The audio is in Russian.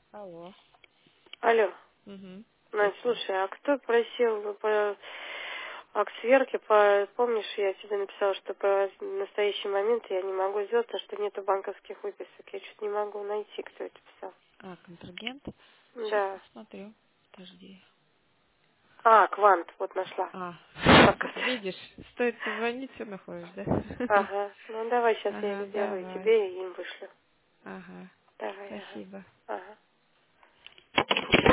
Алло. Алло, Угу. Надь, Слушаю. слушай, а кто просил по аксверке, помнишь, я тебе написала, что по настоящий момент я не могу сделать, потому что нету банковских выписок. Я что-то не могу найти, кто это писал. Контрагент. Сейчас Да. посмотрю. Подожди. А, Квант, вот нашла. А, Как это? видишь, стоит позвонить, все находишь, да? Ага. Ну, давай сейчас я Ага, их сделаю давай. тебе и им вышлю. Ага, Давай, ага. спасибо. Ага.